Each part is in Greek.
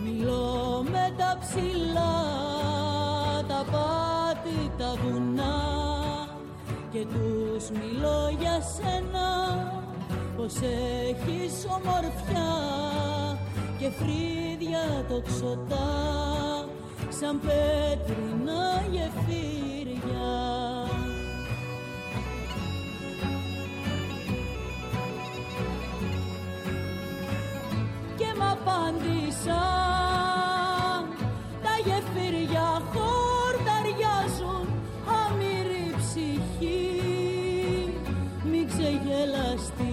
Μιλώ με τα ψηλά, τα πάτη, τα βουνά και τους μιλώ για σένα, πως έχεις ομορφιά και φρύδια τοξωτά σαν πέτρινα γεφύρια. Και μ' απάντησαν τα γεφύρια χορταριάζουν, αμήρη ψυχή μη ξεγελαστείς.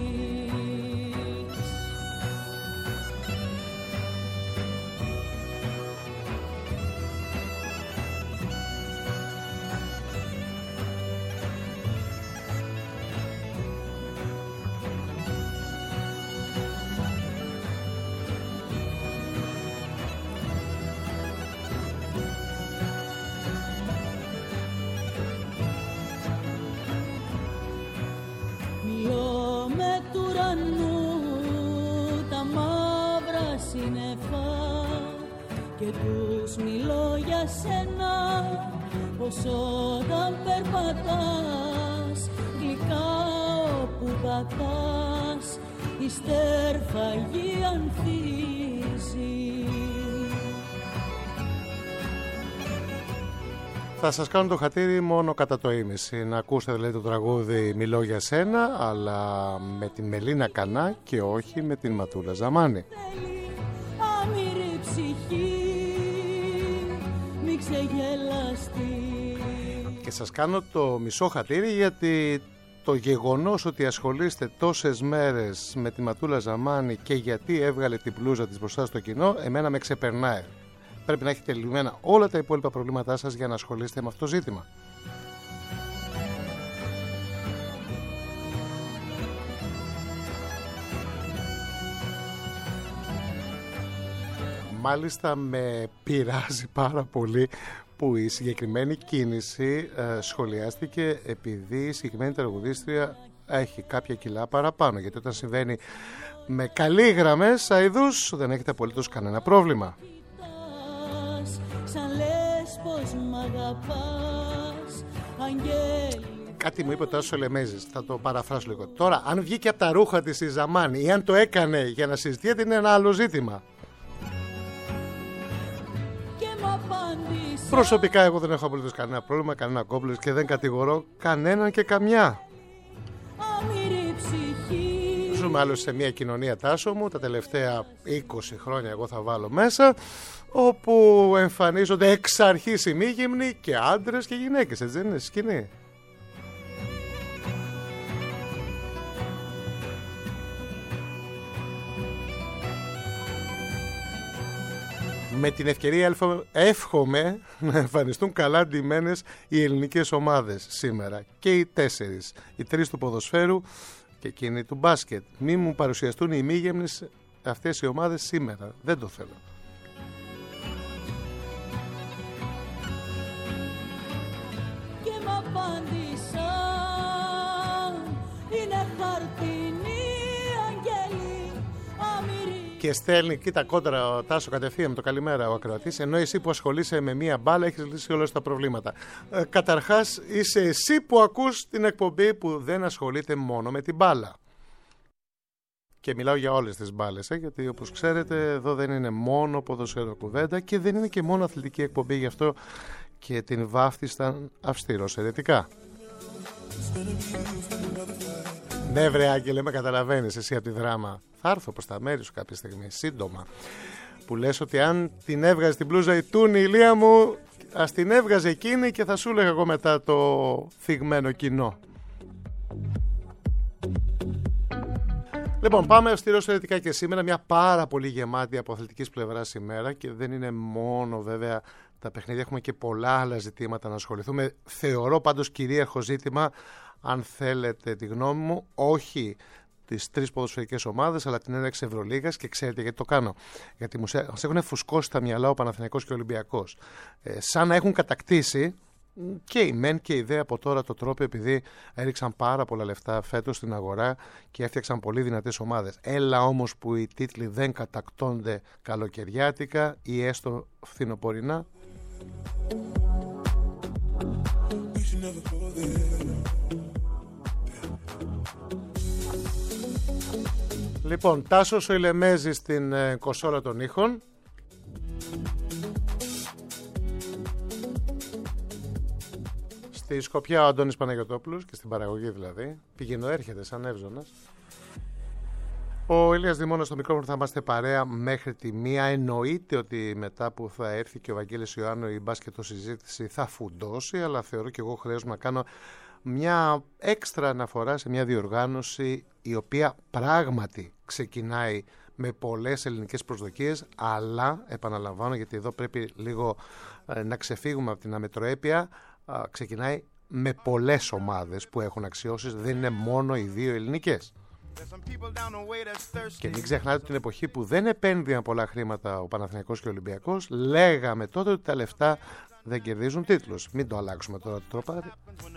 Και τους μιλώ για σένα, πως όταν περπατάς γλυκά όπου πατάς η στέρφαγη ανθίζει. Θα σας κάνω το χατήρι μόνο κατά το ήμιση. Να ακούσετε δηλαδή το τραγούδι «Μιλώ για σένα», αλλά με την Μελίνα Κανά και όχι με την Ματούλα Ζαμάνη. Και σας κάνω το μισό χατήρι γιατί το γεγονός ότι ασχολείστε τόσες μέρες με τη Ματούλα Ζαμάνη και γιατί έβγαλε την μπλούζα της μπροστά στο κοινό, εμένα με ξεπερνάει. Πρέπει να έχετε λυμμένα όλα τα υπόλοιπα προβλήματά σας για να ασχολείστε με αυτό το ζήτημα. Μάλιστα με πειράζει πάρα πολύ που η συγκεκριμένη κίνηση σχολιάστηκε επειδή η συγκεκριμένη τραγουδίστρια έχει κάποια κιλά παραπάνω. Γιατί όταν συμβαίνει με καλοί γραμμές αηδούς δεν έχετε απολύτως κανένα πρόβλημα. Κάτι μου είπε ο Τάσος Λεμέζης, θα το παραφράσω λίγο. Τώρα, αν βγήκε από τα ρούχα της η Ζαμάνη ή αν το έκανε για να συζητιέται είναι ένα άλλο ζήτημα. Προσωπικά εγώ δεν έχω απολύτως κανένα πρόβλημα, κανένα κόμπλεξ και δεν κατηγορώ κανέναν και καμιά. Ζούμε άλλως σε μια κοινωνία, Τάσο μου, τα τελευταία 20 χρόνια εγώ θα βάλω μέσα, όπου εμφανίζονται εξ αρχής ημίγυμνοι και άντρες και γυναίκες, έτσι δεν είναι σκηνή? Με την ευκαιρία εύχομαι να εμφανιστούν καλά ντυμένες οι ελληνικές ομάδες σήμερα. Και οι 4, οι 3 του ποδοσφαίρου και εκείνοι του μπάσκετ. Μη μου παρουσιαστούν οι ημίγεμνες αυτές οι ομάδες σήμερα. Δεν το θέλω. Και μ' απάντησαν, είναι χαρτινή αγγέλη, αμυρή. Και στέλνει, κοίτα κόντρα ο Τάσο κατευθείαν με το καλημέρα ο ακροατής, ενώ εσύ που ασχολείσαι με μία μπάλα έχεις λύσει όλα τα προβλήματα. Καταρχάς είσαι εσύ που ακούς την εκπομπή που δεν ασχολείται μόνο με την μπάλα. Και μιλάω για όλες τις μπάλες, γιατί όπως ξέρετε εδώ δεν είναι μόνο ποδοσφαίρο κουβέντα και δεν είναι και μόνο αθλητική εκπομπή, γι' αυτό και την βάφτισαν αυστηρός ερετικά. Ναι βρε Άγγελε, με καταλαβαίνεις εσύ από τη δράμα. Θα έρθω προς τα μέρη σου κάποια στιγμή, σύντομα. Που λες ότι αν την έβγαζε την μπλούζα η Τούνη, ηλία μου, ας την έβγαζε εκείνη και θα σου έλεγα εγώ μετά το θυγμένο κοινό. Λοιπόν, πάμε αυστηρός ερετικά και σήμερα, μια πάρα πολύ γεμάτη από αθλητικής πλευράς ημέρα και δεν είναι μόνο βέβαια τα παιχνίδια, έχουμε και πολλά άλλα ζητήματα να ασχοληθούμε. Θεωρώ πάντως κυρίαρχο ζήτημα, αν θέλετε τη γνώμη μου, όχι τις 3 ποδοσφαιρικές ομάδες, αλλά την έναρξη Ευρωλίγας, και ξέρετε γιατί το κάνω. Γιατί μας έχουν φουσκώσει τα μυαλά ο Παναθηναϊκός και ο Ολυμπιακός. Σαν να έχουν κατακτήσει και οι μεν και οι δε από τώρα το τρόπο, επειδή έριξαν πάρα πολλά λεφτά φέτος στην αγορά και έφτιαξαν πολύ δυνατές ομάδες. Έλα όμως που οι τίτλοι δεν κατακτώνται καλοκαιριάτικα ή έστω φθινοπορεινά. Λοιπόν, Τάσος ο Ηλεμέζης στην κονσόλα των ήχων. Στη Σκοπιά ο Αντώνης Παναγιωτόπουλος και στην παραγωγή δηλαδή. Πηγαίνω έρχεται σαν εύζωνας. Ο Ηλίας Δημώνας στο μικρόφωνο, θα είμαστε παρέα μέχρι τη 1. Εννοείται ότι μετά που θα έρθει και ο Βαγγέλης Ιωάννου η μπάσκετο συζήτηση θα φουντώσει, αλλά θεωρώ και εγώ χρειάζομαι να κάνω μια έξτρα αναφορά σε μια διοργάνωση η οποία πράγματι ξεκινάει με πολλές ελληνικές προσδοκίες, αλλά επαναλαμβάνω, γιατί εδώ πρέπει λίγο να ξεφύγουμε από την αμετροέπεια, ξεκινάει με πολλές ομάδες που έχουν αξιώσεις, δεν είναι μόνο οι 2 ελληνικές. Και μην ξεχνάτε την εποχή που δεν επένδυαν πολλά χρήματα ο Παναθηναϊκός και ο Ολυμπιακός, λέγαμε τότε ότι τα λεφτά δεν κερδίζουν τίτλους. Μην το αλλάξουμε τώρα το τροπάρι.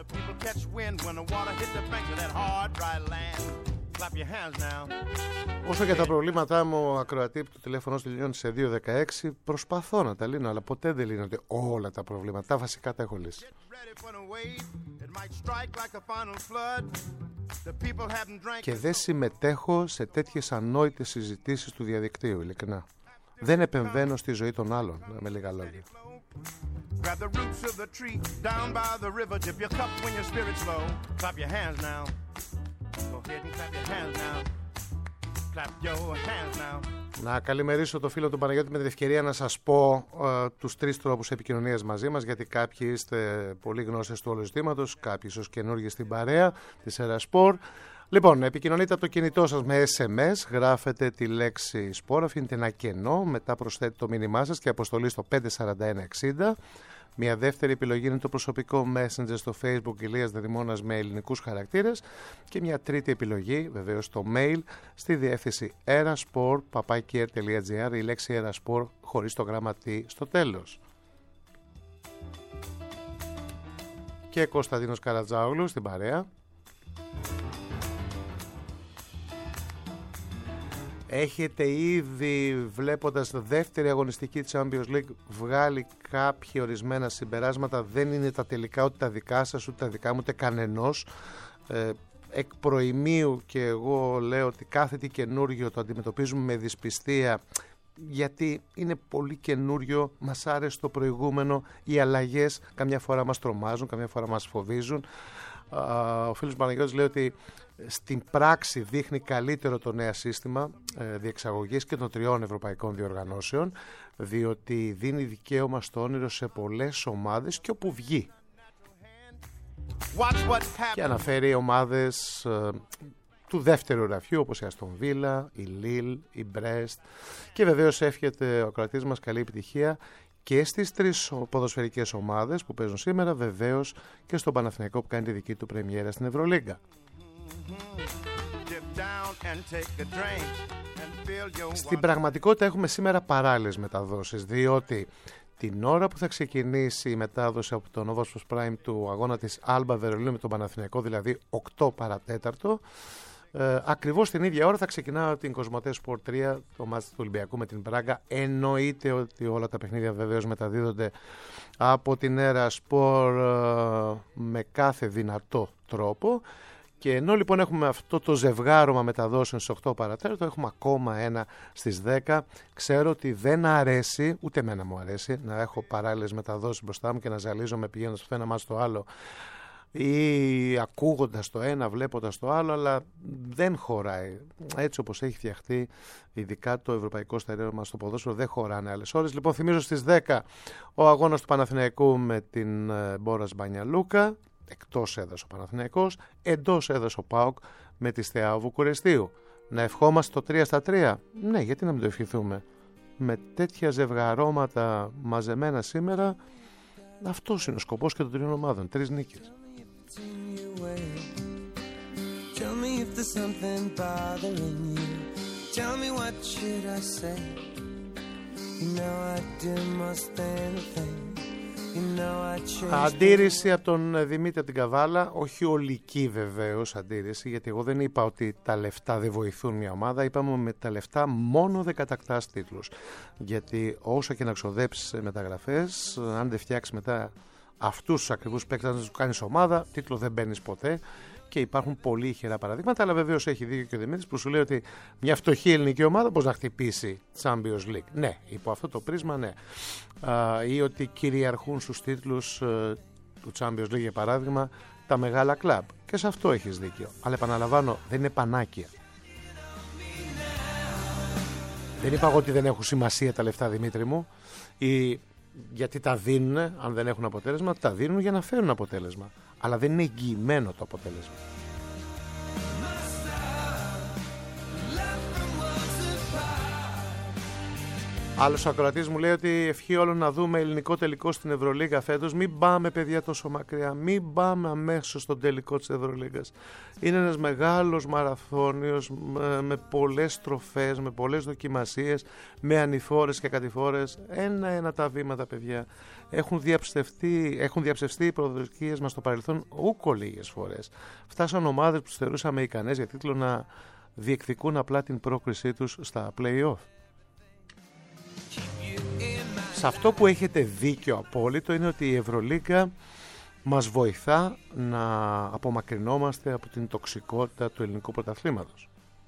Όσο για τα προβλήματά μου, ο ακροατή που το τηλέφωνο τελειώνει σε 216, προσπαθώ να τα λύνω, αλλά ποτέ δεν λύνονται όλα τα προβλήματα. Τα βασικά τα έχω λύσει. Και δεν συμμετέχω σε τέτοιες ανόητες συζητήσεις του διαδικτύου, ειλικρινά. Δεν επεμβαίνω στη ζωή των άλλων, με λίγα λόγια. Grab the roots of the tree down by the river. Dip your cup when your spirit's low. Clap your hands now. Go ahead and clap your hands now. Clap your hands now. Να καλημερίσω το φίλο του Παναγιώτη με την ευκαιρία να σας πω τους 3 τρόπους επικοινωνίας μαζί μας, γιατί κάποιοι είστε πολύ γνώστες του όλου ζητήματος, κάποιοι ίσως καινούργιοι στην παρέα της Ερασπορ. Λοιπόν, επικοινωνείτε από το κινητό σας με SMS, γράφετε τη λέξη σπορ, αφήνετε ένα κενό, μετά προσθέτετε το μήνυμά σας και αποστολή στο 54160. Μια δεύτερη επιλογή είναι το προσωπικό Messenger στο Facebook Ηλίας Δεδημόνας με ελληνικούς χαρακτήρες και μια τρίτη επιλογή, βεβαίως, το mail στη διεύθυνση eraspor@air.gr, η λέξη eraspor χωρίς το γράμμα T στο τέλος. Και Κωνσταντίνος Καρατζάογλου στην παρέα. Έχετε ήδη, βλέποντας τη δεύτερη αγωνιστική της Champions League, βγάλει κάποια ορισμένα συμπεράσματα? Δεν είναι τα τελικά ούτε τα δικά σας, ούτε τα δικά μου, ούτε κανενός. Εκ προημίου και εγώ λέω ότι κάθε τι καινούργιο το αντιμετωπίζουμε με δυσπιστία, γιατί είναι πολύ καινούριο, μας άρεσε το προηγούμενο, οι αλλαγές καμιά φορά μας τρομάζουν, καμιά φορά μας φοβίζουν. Ο φίλος Παναγιώτης λέει ότι στην πράξη δείχνει καλύτερο το νέο σύστημα διεξαγωγής και των 3 ευρωπαϊκών διοργανώσεων, διότι δίνει δικαίωμα στο όνειρο σε πολλές ομάδες και όπου βγει. Και αναφέρει ομάδες του δεύτερου ραφιού, όπως η Αστον Βίλα, η Λίλ, η Μπρέστ, και βεβαίως εύχεται ο κρατής μας καλή επιτυχία και στις 3 ποδοσφαιρικές ομάδες που παίζουν σήμερα, βεβαίως και στον Παναθηναϊκό που κάνει τη δική του πρεμιέρα στην Ευρωλίγκα. Στην πραγματικότητα έχουμε σήμερα παράλληλες μεταδόσεις, διότι την ώρα που θα ξεκινήσει η μετάδοση από το Novos Prime του αγώνα της Άλμπα Βερολίνου με τον Παναθηναϊκό, δηλαδή 8 παρατέταρτο, ακριβώς την ίδια ώρα θα ξεκινά την Κοσμοτέ Sport 3, το μάτς του Ολυμπιακού με την Μπράγκα. Εννοείται ότι όλα τα παιχνίδια βεβαίως μεταδίδονται από την Ερασπορ με κάθε δυνατό τρόπο. Και ενώ λοιπόν έχουμε αυτό το ζευγάρωμα μεταδόσεων στις 8 παρατέταρτο, έχουμε ακόμα ένα στις 10. Ξέρω ότι δεν αρέσει, ούτε εμένα μου αρέσει, να έχω παράλληλες μεταδόσεις μπροστά μου και να ζαλίζομαι πηγαίνοντας από το ένα μάτς στο άλλο ή ακούγοντας το ένα, βλέποντας το άλλο, αλλά δεν χωράει. Έτσι όπως έχει φτιαχτεί, ειδικά το ευρωπαϊκό στερέωμα στο ποδόσφαιρο, δεν χωράνε άλλες ώρες. Λοιπόν, θυμίζω στις 10 ο αγώνας του Παναθηναϊκού με την Μπόρας Μπανιαλούκα. Εκτός έδρας ο Παναθηναϊκός, εντός έδρας ο ΠΑΟΚ με τη Steaua Βουκουρεστίου. Να ευχόμαστε το 3-3. Ναι, γιατί να μην το ευχηθούμε? Με τέτοια ζευγαρώματα μαζεμένα σήμερα, αυτός είναι ο σκοπός και των 3 ομάδων. 3 νίκες. Αντίρρηση από τον Δημήτρη από την Καβάλα, όχι ολική βεβαίως αντίρρηση, γιατί εγώ δεν είπα ότι τα λεφτά δεν βοηθούν μια ομάδα, είπαμε με τα λεφτά μόνο δεν κατακτάς τίτλους, γιατί όσο και να ξοδέψεις μεταγραφές, αν δεν φτιάξεις μετά αυτούς τους ακριβούς παίκτες να τους κάνεις ομάδα, τίτλο δεν μπαίνεις ποτέ. Και υπάρχουν πολύ ηχηρά παραδείγματα, αλλά βεβαίως έχει δίκιο και ο Δημήτρης που σου λέει ότι μια φτωχή ελληνική ομάδα πώς να χτυπήσει Champions League. Ναι, υπό αυτό το πρίσμα, ναι. Ή ότι κυριαρχούν στους τίτλους του Champions League, για παράδειγμα, τα μεγάλα κλαμπ. Και σε αυτό έχεις δίκιο. Αλλά επαναλαμβάνω, δεν είναι πανάκια. Δεν είπα εγώ ότι δεν έχουν σημασία τα λεφτά, Δημήτρη μου, γιατί τα δίνουν, αν δεν έχουν αποτέλεσμα, τα δίνουν για να φέρουν αποτέλεσμα. Αλλά δεν είναι εγγυημένο το αποτέλεσμα. Άλλος ακροατής μου λέει ότι ευχή όλων να δούμε ελληνικό τελικό στην Ευρωλίγα φέτος. Μην πάμε, παιδιά, τόσο μακριά. Μην πάμε αμέσως στον τελικό της Ευρωλίγας. Είναι ένας μεγάλος μαραθώνιος με πολλές στροφές, με πολλές δοκιμασίες, με ανηφόρες και κατηφόρες. Ένα-ένα τα βήματα, παιδιά. Έχουν διαψευστεί οι προδοκίες μας στο παρελθόν ούκο λίγες φορές. Φτάσαν ομάδες που τους θεωρούσαμε ικανές για τίτλο να διεκδικούν απλά την πρόκρισή τους στα play-off. Σε αυτό που έχετε δίκιο απόλυτο είναι ότι η Ευρωλίγκα μας βοηθά να απομακρυνόμαστε από την τοξικότητα του ελληνικού πρωταθλήματος,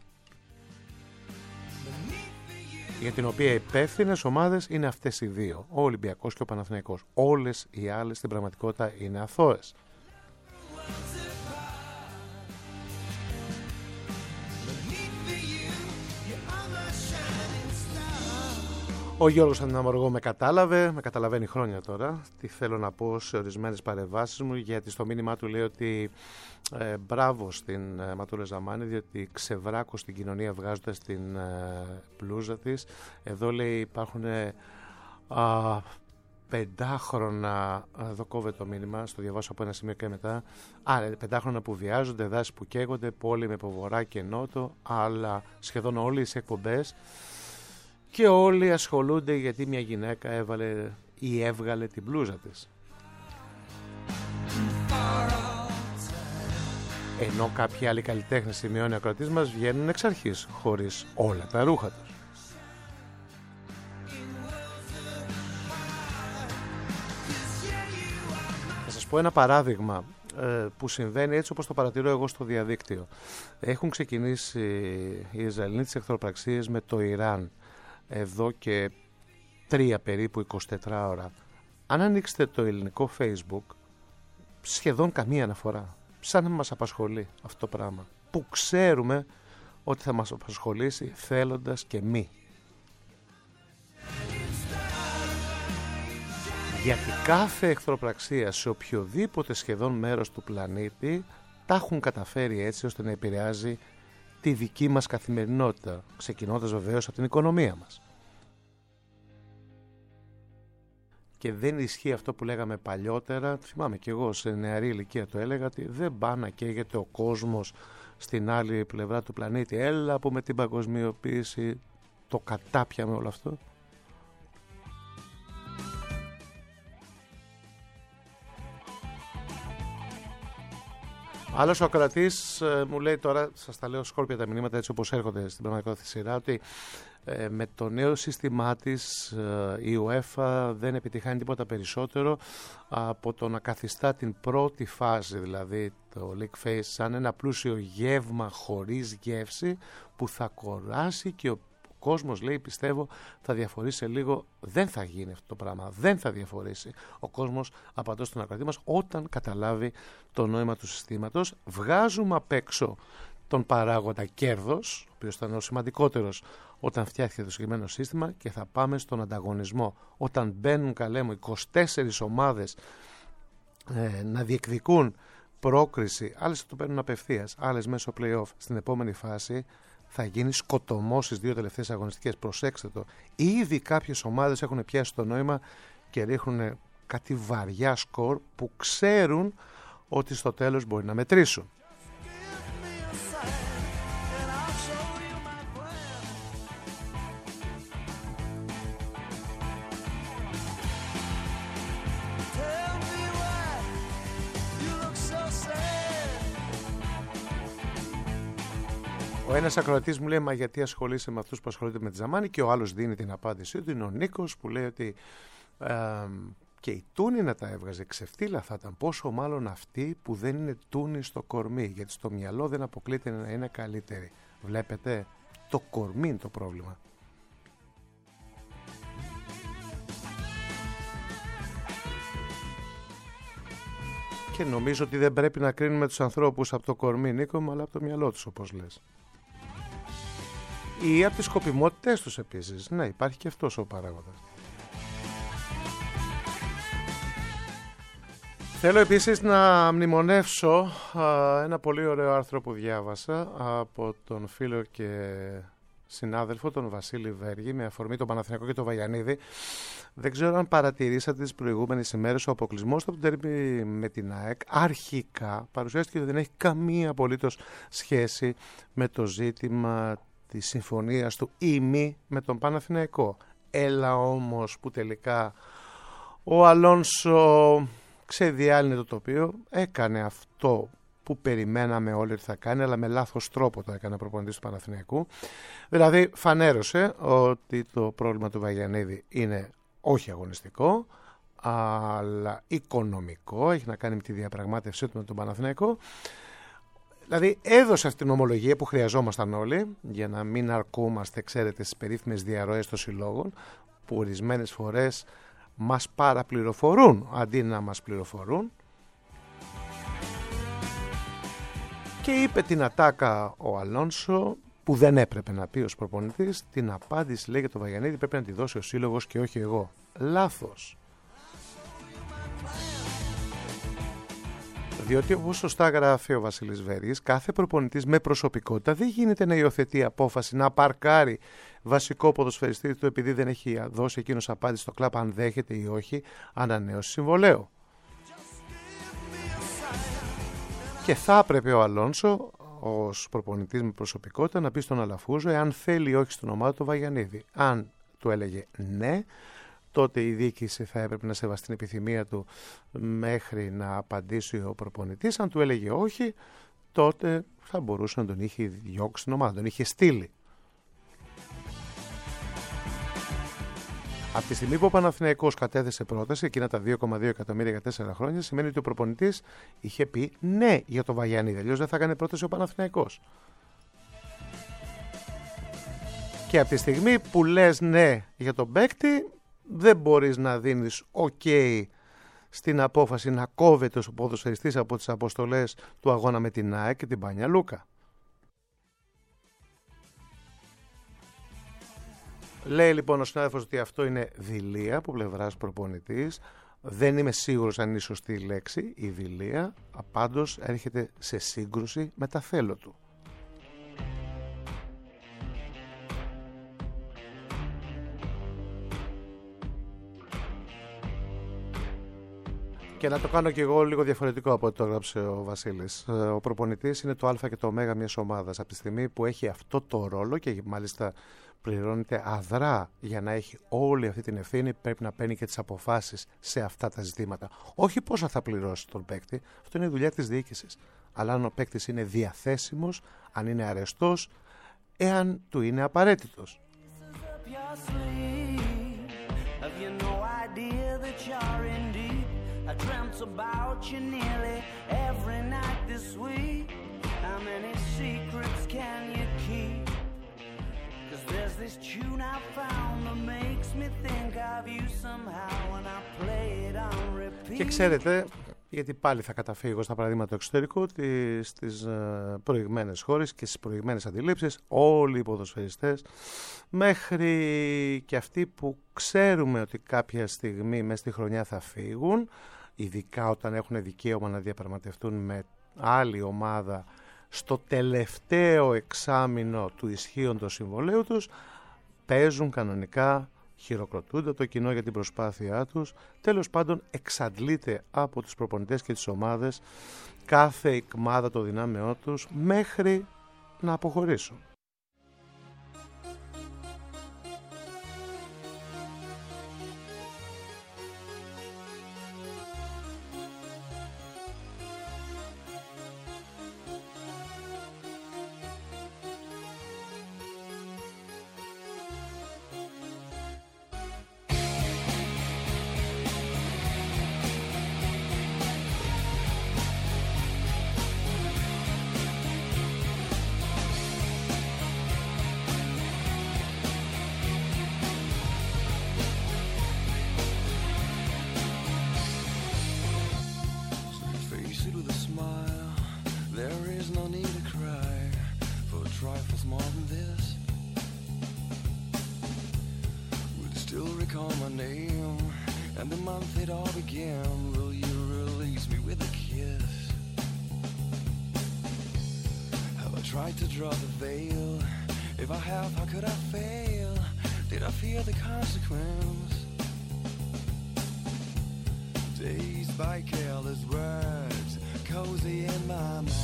για την οποία υπεύθυνες ομάδες είναι αυτές οι δύο, ο Ολυμπιακός και ο Παναθηναϊκός. Όλες οι άλλες στην πραγματικότητα είναι αθώες. Ο Γιώργος Αντιναμοργό με καταλαβαίνει χρόνια τώρα τι θέλω να πω σε ορισμένες παρεμβάσεις μου, γιατί στο μήνυμά του λέει ότι μπράβο στην Ματούλα Ζαμάνη, διότι ξεβράκω στην κοινωνία βγάζοντας την μπλούζα της. Εδώ λέει υπάρχουν 5χρονα, εδώ κόβεται το μήνυμα, στο διαβάσω από ένα σημείο και μετά. 5χρονα που βιάζονται, δάσεις που καίγονται, πόλη με βορρά και νότο, αλλά σχεδόν όλες οι εκπομπές. Και όλοι ασχολούνται γιατί μια γυναίκα έβαλε ή έβγαλε την μπλούζα της. Ενώ κάποιοι άλλοι καλλιτέχνες, σημειώνει ο ακροατής μας, βγαίνουν εξ αρχής χωρίς όλα τα ρούχα τους. Θα σας πω ένα παράδειγμα που συμβαίνει έτσι όπως το παρατηρώ εγώ στο διαδίκτυο. Έχουν ξεκινήσει οι Ισραηλινές εχθροπραξίες με το Ιράν εδώ και 3 περίπου 24 ώρα. Αν ανοίξετε το ελληνικό Facebook, σχεδόν καμία αναφορά. Σαν να μας απασχολεί αυτό το πράγμα, που ξέρουμε ότι θα μας απασχολήσει θέλοντας και μη. Γιατί κάθε εχθροπραξία σε οποιοδήποτε σχεδόν μέρος του πλανήτη τα έχουν καταφέρει έτσι ώστε να επηρεάζει τη δική μας καθημερινότητα, ξεκινώντας βεβαίως από την οικονομία μας. Και δεν ισχύει αυτό που λέγαμε παλιότερα, θυμάμαι και εγώ σε νεαρή ηλικία το έλεγα, ότι δεν πάει να καίγεται ο κόσμος στην άλλη πλευρά του πλανήτη. Έλα που με την παγκοσμιοποίηση το κατάπιαμε όλο αυτό. Άλλος ο ακροατής μου λέει τώρα, σας τα λέω σκόρπια τα μηνύματα έτσι όπως έρχονται στην πραγματικότητα σειρά, ότι με το νέο σύστημά της η UEFA δεν επιτυχάνει τίποτα περισσότερο από το να καθιστά την πρώτη φάση, δηλαδή το League Phase, σαν ένα πλούσιο γεύμα χωρίς γεύση που θα κοράσει και ο κόσμος, λέει, πιστεύω θα διαφορήσει σε λίγο. Δεν θα γίνει αυτό το πράγμα, δεν θα διαφορήσει ο κόσμος, απαντώ στον ακροατή μας, όταν καταλάβει το νόημα του συστήματος. Βγάζουμε απ' έξω τον παράγοντα κέρδος, ο οποίος ήταν ο σημαντικότερος όταν φτιάχθηκε το συγκεκριμένο σύστημα, και θα πάμε στον ανταγωνισμό. Όταν μπαίνουν, καλέ μου, 24 ομάδες να διεκδικούν πρόκριση, άλλες θα το παίρνουν απευθείας, άλλες μέσω play-off, στην επόμενη φάση θα γίνει σκοτωμός στις 2 τελευταίες αγωνιστικές. Προσέξτε το. Ήδη κάποιες ομάδες έχουν πιάσει το νόημα και ρίχνουν κάτι βαριά σκορ που ξέρουν ότι στο τέλος μπορεί να μετρήσουν. Ο ένας ακροατής μου λέει, μα γιατί ασχολείσαι με αυτούς που ασχολούνται με τη Ζαμάνη, και ο άλλος δίνει την απάντησή του. Είναι ο Νίκος που λέει ότι και η τούνη να τα έβγαζε ξεφτύλα θα ήταν, πόσο μάλλον αυτή που δεν είναι τούνη στο κορμί, γιατί στο μυαλό δεν αποκλείται να είναι καλύτερη. Βλέπετε, το κορμί είναι το πρόβλημα. Και νομίζω ότι δεν πρέπει να κρίνουμε τους ανθρώπους από το κορμί, Νίκο μου, αλλά από το μυαλό τους, όπως λες. Ή από τις σκοπιμότητες τους επίσης. Ναι, υπάρχει και αυτός ο παράγοντας. Θέλω επίσης να μνημονεύσω ένα πολύ ωραίο άρθρο που διάβασα από τον φίλο και συνάδελφο τον Βασίλη Βέργη με αφορμή τον Παναθηναϊκό και τον Βαγιανίδη. Δεν ξέρω αν παρατηρήσατε τις προηγούμενες ημέρες, ο αποκλεισμός του ντέρμπι με την ΑΕΚ αρχικά παρουσιάστηκε ότι δεν έχει καμία απολύτως σχέση με το ζήτημα της συμφωνίας του ή μη με τον Παναθηναϊκό. Έλα όμως που τελικά ο Αλόνσο ξεδιάλυνε το τοπίο, έκανε αυτό που περιμέναμε όλοι ότι θα κάνει, αλλά με λάθος τρόπο το έκανε ο προπονητής του Παναθηναϊκού. Δηλαδή φανέρωσε ότι το πρόβλημα του Βαγιανίδη είναι όχι αγωνιστικό, αλλά οικονομικό, έχει να κάνει με τη διαπραγμάτευσή του με τον Παναθηναϊκό. Δηλαδή έδωσε αυτή την ομολογία που χρειαζόμασταν όλοι για να μην αρκούμαστε, ξέρετε, στις περίφημες διαρροές των συλλόγων που ορισμένες φορές μας παραπληροφορούν αντί να μας πληροφορούν. Και είπε την ατάκα ο Αλόνσο που δεν έπρεπε να πει ως προπονητής, την απάντηση λέει για το Βαγιανίδη πρέπει να τη δώσει ο σύλλογος και όχι εγώ. Λάθος. Διότι όπως σωστά γράφει ο Βασίλης Βέργης, κάθε προπονητής με προσωπικότητα δεν γίνεται να υιοθετεί απόφαση να παρκάρει βασικό ποδοσφαιριστή του επειδή δεν έχει δώσει εκείνος απάντηση στο κλαμπ αν δέχεται ή όχι ανανέωση συμβολαίου. Και θα έπρεπε ο Αλόνσο ως προπονητής με προσωπικότητα να πει στον Αλαφούζο εάν θέλει ή όχι στην ομάδα του Βαγιανίδη. Αν του έλεγε ναι, τότε η διοίκηση θα έπρεπε να σεβαστεί την επιθυμία του μέχρι να απαντήσει ο προπονητής. Αν του έλεγε όχι, τότε θα μπορούσε να τον είχε διώξει στην ομάδα, τον είχε στείλει. Από τη στιγμή που ο Παναθηναϊκός κατέθεσε πρόταση, εκείνα τα 2,2 εκατομμύρια για 4 χρόνια, σημαίνει ότι ο προπονητής είχε πει ναι για το Βαγιανίδη, αλλιώς δεν θα έκανε πρόταση ο Παναθηναϊκός. Και από τη στιγμή που λες ναι για τον παίκτη, δεν μπορείς να δίνεις ok στην απόφαση να κόβεται ο ποδοσφαιριστής από τις αποστολές του αγώνα με την ΑΕΚ και την Μπάνια Λούκα. Λέει λοιπόν ο συνάδελφος ότι αυτό είναι δειλία από πλευράς προπονητής. Δεν είμαι σίγουρος αν είναι η σωστή λέξη η δειλία, πάντως έρχεται σε σύγκρουση με τα θέλω του. Και να το κάνω και εγώ λίγο διαφορετικό από ό,τι το έγραψε ο Βασίλης. Ο προπονητής είναι το α και το ω μιας ομάδας. Από τη στιγμή που έχει αυτό το ρόλο και μάλιστα πληρώνεται αδρά για να έχει όλη αυτή την ευθύνη, πρέπει να παίρνει και τις αποφάσεις σε αυτά τα ζητήματα. Όχι πόσα θα πληρώσει τον παίκτη, αυτό είναι η δουλειά της διοίκησης. Αλλά αν ο παίκτης είναι διαθέσιμος, αν είναι αρεστός, εάν του είναι απαραίτητος. I dreamt about you nearly every night this week. How many secrets can you keep? 'Cause there's this tune I found that makes me think of you somehow when I play it on repeat. Και ξέρετε, γιατί πάλι θα καταφύγω στα παραδείγματα του εξωτερικού, ότι στις προηγμένες χώρες και στις προηγμένες αντιλήψεις όλοι οι ποδοσφαιριστές, μέχρι και αυτοί που ξέρουμε ότι κάποια στιγμή μέσα στη χρονιά θα φύγουν, ειδικά όταν έχουν δικαίωμα να διαπραγματευτούν με άλλη ομάδα στο τελευταίο εξάμηνο του ισχύοντος συμβολέου τους, παίζουν κανονικά, χειροκροτούνται το κοινό για την προσπάθειά τους. Τέλος πάντων εξαντλείται από τους προπονητές και τις ομάδες κάθε εκμάδα το δυνάμεό τους μέχρι να αποχωρήσουν. And the month it all began, will you release me with a kiss? Have I tried to draw the veil? If I have, how could I fail? Did I fear the consequence? Dazed by careless words, cozy in my mind.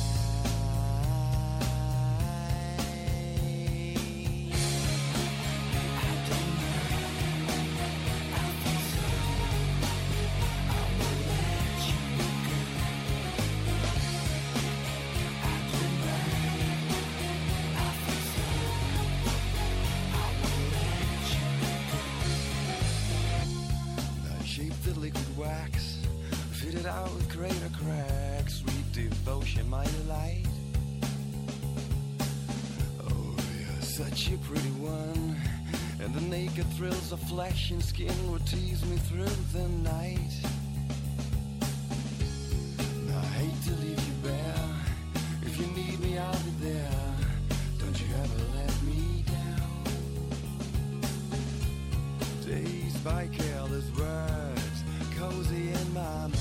Out with greater cracks, sweet devotion, my delight. Oh, you're such a pretty one, and the naked thrills of flesh and skin would tease me through the night. I hate to leave you bare. If you need me, I'll be there. Don't you ever let me down. Dazed by careless words, cozy in my mind.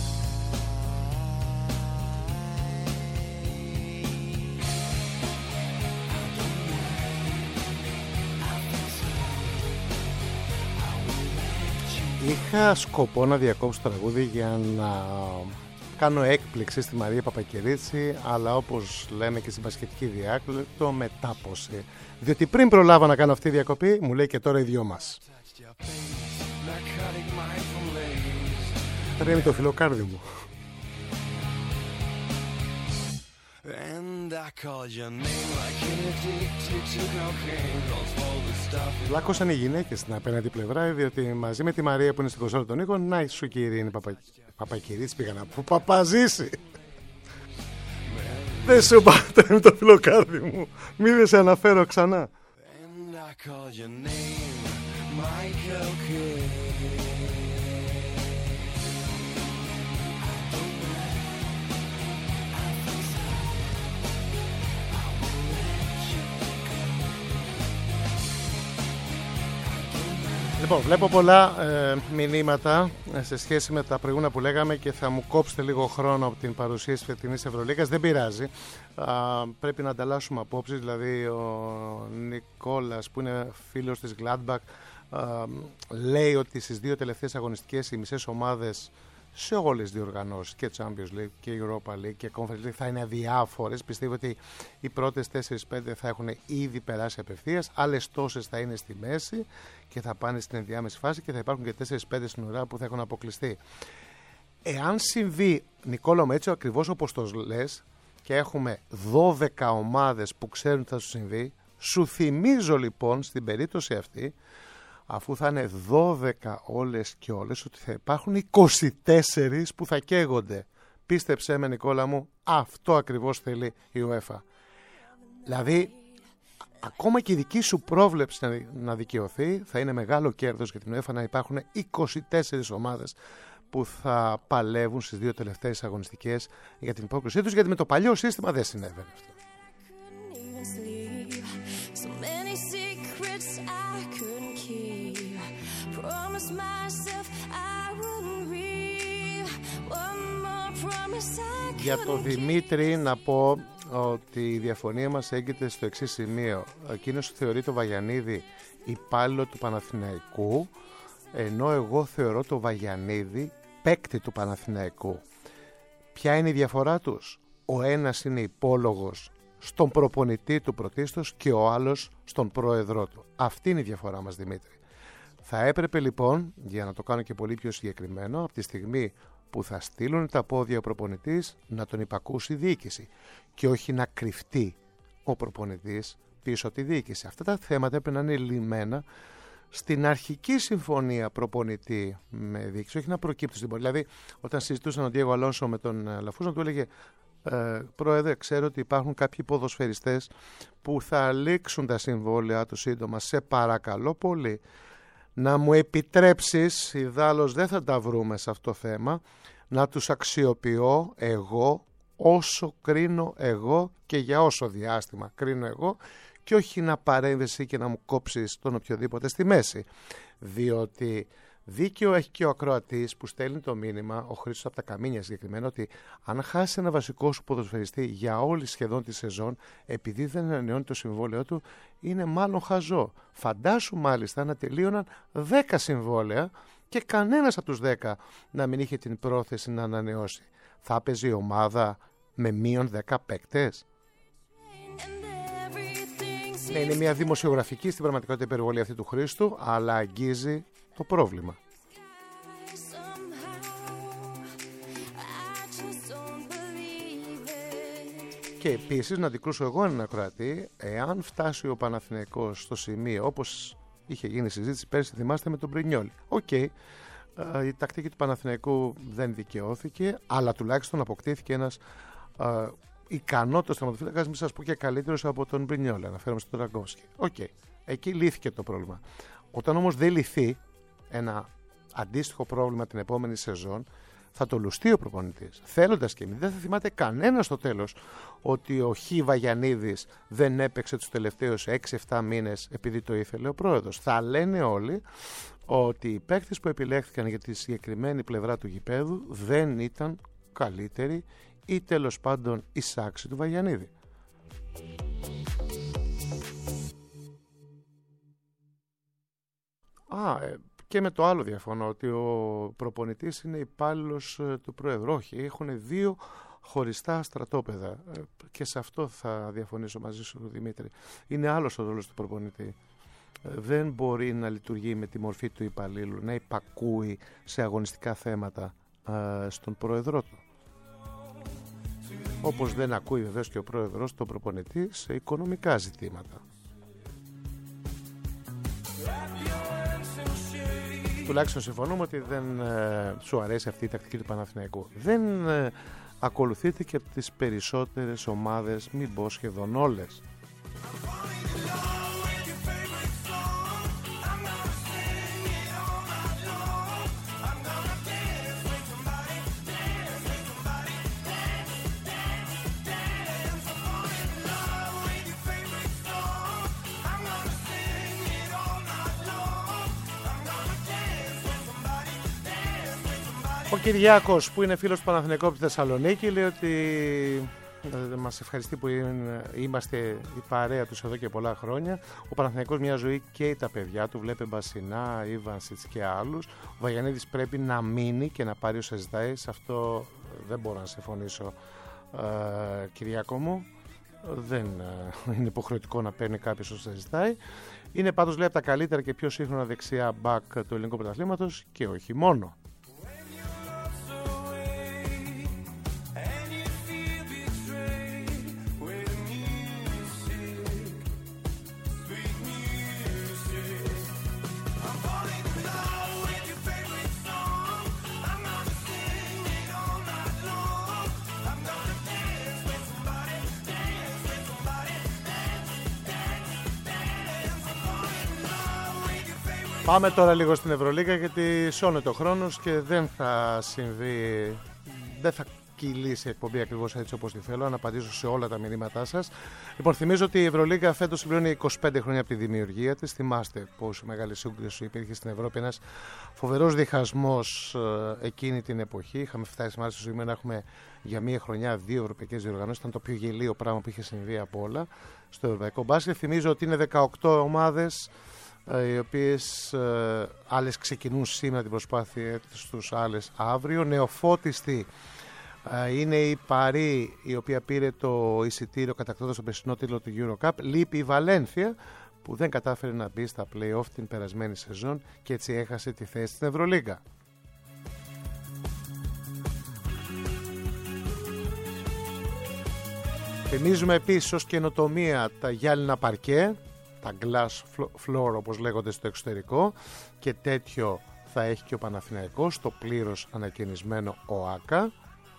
Είχα σκοπό να διακόψω το τραγούδι για να κάνω έκπληξη στη Μαρία Παπακερίτσι, αλλά όπως λέμε και στην πασχετική διάκλη, το μετάπωσε. Διότι πριν προλάβα να κάνω αυτή τη διακοπή, μου λέει και τώρα οι δυο μας. Τρέμει το φιλοκάρδι μου. Λάκωσαν οι γυναίκες στην απέναντι πλευρά, διότι μαζί με τη Μαρία που είναι στην κονσόλα των οίκων, να σου και η Ειρήνη Παπακερίτσι πήγα να πω παπαζήσει. Δεν σου πάτε με το φιλοκάρδι μου, μη δεν σε αναφέρω ξανά. Λοιπόν, βλέπω πολλά μηνύματα σε σχέση με τα προηγούμενα που λέγαμε και θα μου κόψετε λίγο χρόνο από την παρουσίαση της φετινής Ευρωλίγκας. Δεν πειράζει. Πρέπει να ανταλλάσσουμε απόψεις. Δηλαδή, ο Νικόλας, που είναι φίλος της Gladbach, λέει ότι στις δύο τελευταίες αγωνιστικές οι μισές ομάδες σε όλες τις διοργανώσεις, και Champions League και Europa League και Conference League, θα είναι αδιάφορες. Πιστεύω ότι οι πρώτες 4-5 θα έχουν ήδη περάσει απευθείας, άλλες τόσες θα είναι στη μέση και θα πάνε στην ενδιάμεση φάση και θα υπάρχουν και 4-5 στην ουρά που θα έχουν αποκλειστεί. Εάν συμβεί, Νικόλα μου, έτσι ακριβώς όπως το λες, και έχουμε 12 ομάδες που ξέρουν τι θα σου συμβεί, σου θυμίζω λοιπόν στην περίπτωση αυτή, αφού θα είναι 12 όλες και όλες, ότι θα υπάρχουν 24 που θα καίγονται. Πίστεψέ με, Νικόλα μου, αυτό ακριβώς θέλει η UEFA. Δηλαδή, ακόμα και η δική σου πρόβλεψη να δικαιωθεί, θα είναι μεγάλο κέρδος για την UEFA να υπάρχουν 24 ομάδες που θα παλεύουν στις δύο τελευταίες αγωνιστικές για την υπόκρισή τους, γιατί με το παλιό σύστημα δεν συνέβαινε αυτό. Για το Δημήτρη να πω ότι η διαφωνία μας έγκυται στο εξής σημείο. Εκείνος θεωρεί το Βαγιανίδη υπάλληλο του Παναθηναϊκού, ενώ εγώ θεωρώ το Βαγιανίδη παίκτη του Παναθηναϊκού. Ποια είναι η διαφορά τους? Ο ένας είναι υπόλογος στον προπονητή του πρωτίστως και ο άλλος στον πρόεδρό του. Αυτή είναι η διαφορά μας, Δημήτρη. Θα έπρεπε λοιπόν, για να το κάνω και πολύ πιο συγκεκριμένο, από τη στιγμή που θα στείλουν τα πόδια ο προπονητής, να τον υπακούσει η διοίκηση και όχι να κρυφτεί ο προπονητής πίσω από τη διοίκηση. Αυτά τα θέματα έπρεπε να είναι λυμμένα στην αρχική συμφωνία προπονητή με διοίκηση, όχι να προκύπτει στην πορεία. Δηλαδή, όταν συζητούσαν ο Ντιέγκο Αλόνσο με τον Λαφούζο, του έλεγε: Πρόεδρε, ξέρω ότι υπάρχουν κάποιοι ποδοσφαιριστές που θα λήξουν τα συμβόλαια του σύντομα. Σε παρακαλώ πολύ να μου επιτρέψεις, ιδάλλως δεν θα τα βρούμε σε αυτό το θέμα, να τους αξιοποιώ εγώ όσο κρίνω εγώ και για όσο διάστημα κρίνω εγώ, και όχι να παρέμβεσαι και να μου κόψεις τον οποιοδήποτε στη μέση. Διότι Δίκαιο έχει και ο ακροατής που στέλνει το μήνυμα, ο Χρήστος από τα Καμίνια συγκεκριμένα, ότι αν χάσει ένα βασικό σου ποδοσφαιριστή για όλη σχεδόν τη σεζόν, επειδή δεν ανανεώνει το συμβόλαιο του, είναι μάλλον χαζό. Φαντάσου μάλιστα να τελείωναν 10 συμβόλαια και κανένας από τους 10 να μην είχε την πρόθεση να ανανεώσει. Θα έπαιζε η ομάδα με μείον 10 παίκτες. Ναι, είναι μια δημοσιογραφική στην πραγματικότητα υπερβολή αυτή του Χρήστου, αλλά αγγίζει το πρόβλημα. Και επίσης να αντικρούσω εγώ έναν ακροατή, εάν φτάσει ο Παναθηναϊκός στο σημείο όπως είχε γίνει συζήτηση πέρσι, θυμάστε, με τον Μπρινιόλι. Οκ, η τακτική του Παναθηναϊκού δεν δικαιώθηκε, αλλά τουλάχιστον αποκτήθηκε ένας ικανότητας τερματοφύλακας, μην σας πω και καλύτερος από τον Μπρινιόλι. Αναφέρομαι στον Τραγκόφσκι. Οκ, εκεί λύθηκε το πρόβλημα. Όταν όμως δεν λυθεί ένα αντίστοιχο πρόβλημα την επόμενη σεζόν, θα το λουστεί ο προπονητής. Θέλοντας και μη. Δεν θα θυμάται κανένα στο τέλος ότι ο Χ. Βαγιανίδης δεν έπαιξε τους τελευταίους 6-7 μήνες επειδή το ήθελε ο πρόεδρος. Θα λένε όλοι ότι οι παίκτες που επιλέχθηκαν για τη συγκεκριμένη πλευρά του γηπέδου δεν ήταν καλύτεροι ή τέλος πάντων εισάξιοι του Βαγιανίδη. Και με το άλλο διαφωνώ, ότι ο προπονητής είναι υπάλληλος του πρόεδρου. Όχι, έχουν δύο χωριστά στρατόπεδα και σε αυτό θα διαφωνήσω μαζί σου, Δημήτρη. Είναι άλλος ο ρόλος του προπονητή. Δεν μπορεί να λειτουργεί με τη μορφή του υπαλλήλου, να υπακούει σε αγωνιστικά θέματα στον πρόεδρό του. Όπως δεν ακούει βεβαίως και ο πρόεδρος τον προπονητή σε οικονομικά ζητήματα. Τουλάχιστον συμφωνούμε ότι δεν σου αρέσει αυτή η τακτική του Παναθηναϊκού. Δεν ακολουθείται και από τις περισσότερες ομάδες, μην πω σχεδόν όλες. Ο Κυριάκος, που είναι φίλος του Παναθηναϊκού από τη Θεσσαλονίκη, λέει ότι μας ευχαριστεί που είμαστε η παρέα τους εδώ και πολλά χρόνια. Ο Παναθηναϊκός μια ζωή καίει τα παιδιά του, βλέπει Μπασινά, Ιβανσιτς και άλλους. Ο Βαγιανίδης πρέπει να μείνει και να πάρει όσα ζητάει. Σε αυτό δεν μπορώ να συμφωνήσω, Κυριάκο μου. Δεν είναι υποχρεωτικό να παίρνει κάποιος όσα ζητάει. Είναι πάντως, λέει, από τα καλύτερα και πιο σύγχρονα δεξιά μπακ του ελληνικού πρωταθλήματος και όχι μόνο. Πάμε τώρα λίγο στην Ευρωλίγα, γιατί σώνεται ο χρόνος και δεν θα συμβεί, δεν θα κυλήσει η εκπομπή ακριβώς έτσι όπως τη θέλω, να απαντήσω σε όλα τα μηνύματά σας. Λοιπόν, θυμίζω ότι η Ευρωλίγα φέτος συμπληρώνει 25 χρόνια από τη δημιουργία της. Θυμάστε πόσο μεγάλη σύγκριση υπήρχε στην Ευρώπη, ένας φοβερός διχασμός εκείνη την εποχή. Είχαμε φτάσει μάλιστα στο σημείο να έχουμε για μία χρονιά 2 ευρωπαϊκές διοργανώσεις. Ήταν το πιο γελίο πράγμα που είχε συμβεί από όλα στο ευρωπαϊκό μπάσκετ. Θυμίζω ότι είναι 18 ομάδες, οι οποίες άλλες ξεκινούν σήμερα την προσπάθεια τους, άλλες αύριο. Νεοφώτιστη είναι η Παρί, η οποία πήρε το εισιτήριο κατακτώντας τον περσινό τίτλο του EuroCup. Λείπει η Βαλένθια, που δεν κατάφερε να μπει στα play-off την περασμένη σεζόν και έτσι έχασε τη θέση στην Ευρωλίγκα. Θυμίζουμε επίσης ως καινοτομία τα γυάλινα παρκέ, τα glass floor όπως λέγονται στο εξωτερικό, και τέτοιο θα έχει και ο Παναθηναϊκός, το πλήρως ανακαινισμένο ΟΑΚΑ.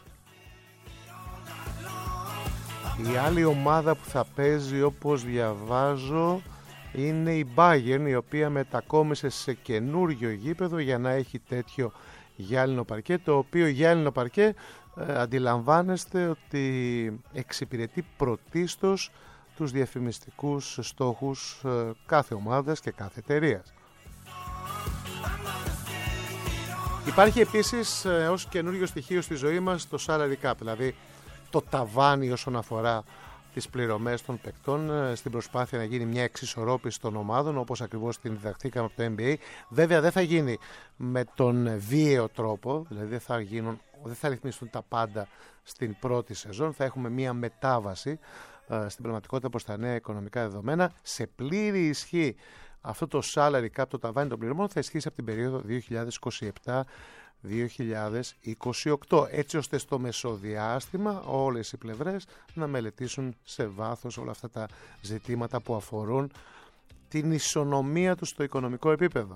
Η άλλη ομάδα που θα παίζει, όπως διαβάζω, είναι η Bayern, η οποία μετακόμισε σε καινούργιο γήπεδο για να έχει τέτοιο γυάλινο παρκέ, το οποίο γυάλινο παρκέ αντιλαμβάνεστε ότι εξυπηρετεί πρωτίστως τους διαφημιστικούς στόχους κάθε ομάδας και κάθε εταιρείας. Υπάρχει επίσης ως καινούριο στοιχείο στη ζωή μας το salary cap, δηλαδή το ταβάνι όσον αφορά τις πληρωμές των παικτών, στην προσπάθεια να γίνει μια εξισορρόπηση των ομάδων, όπως ακριβώς την διδαχθήκαμε από το NBA. Βέβαια δεν θα γίνει με τον βίαιο τρόπο, δηλαδή δεν θα ρυθμίσουν τα πάντα στην πρώτη σεζόν, θα έχουμε μια μετάβαση στην πραγματικότητα προς τα νέα οικονομικά δεδομένα. Σε πλήρη ισχύ αυτό το salary cap, το ταβάνι των πληρωμών, θα ισχύσει από την περίοδο 2027-2028, έτσι ώστε στο μεσοδιάστημα όλες οι πλευρές να μελετήσουν σε βάθος όλα αυτά τα ζητήματα που αφορούν την ισονομία τους στο οικονομικό επίπεδο.